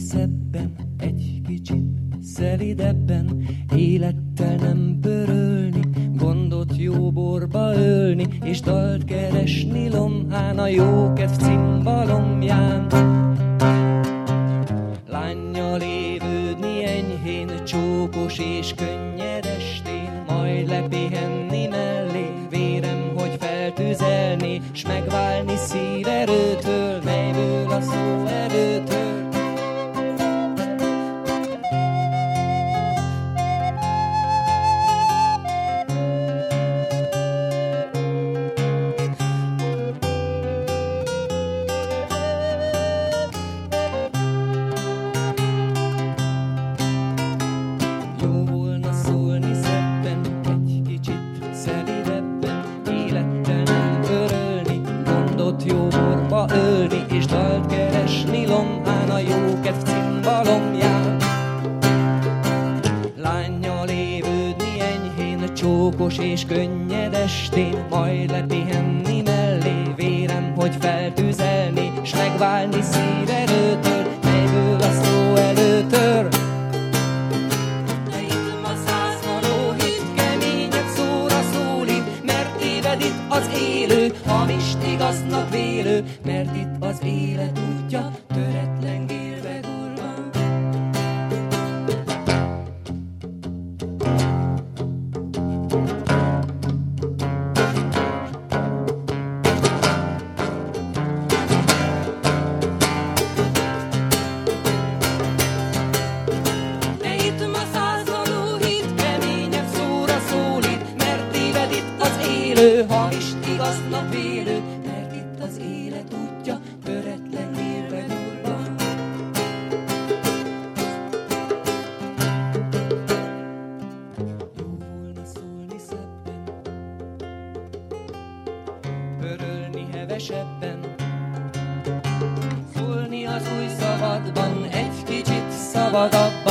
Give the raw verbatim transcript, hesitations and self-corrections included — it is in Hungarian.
szebben, egy kicsit szelidebben, élettel nem pörölni, gondot jó borba ölni, és dalt keresni lomhán a jókedv cimbalomján. Lánnyal évődni enyhén, csókos és könnyedestén, majd lepihenni mellé, vérem, hogy feltüzelni, s megválni szíverőtől, melyből a szó erőtől. Ölni és dalt keresni lomhán a jókedv cimbalomján. Lánnyal évődni enyhén, csókos és könnyedestén, majd lepihenni mellé, vérem, hogy feltüzelni, s megválni szíverőtől, melyből a szó előtör. De itt ma száz való hit, keményebb szóra szólít, mert téved itt az élő, hamist igaznak vélő, mert itt az élet útja, töretlen gélbe gurvan. De itt ma száz való hit, keményebb szóra szólít, mert téved itt az élő, hamist igaznak vélő, mert itt az élet útja, töretlen gélbe gurvan. Jó volna szólni szebben, pörölni hevesebben, szólni az új szabadban, egy kicsit szabadabban.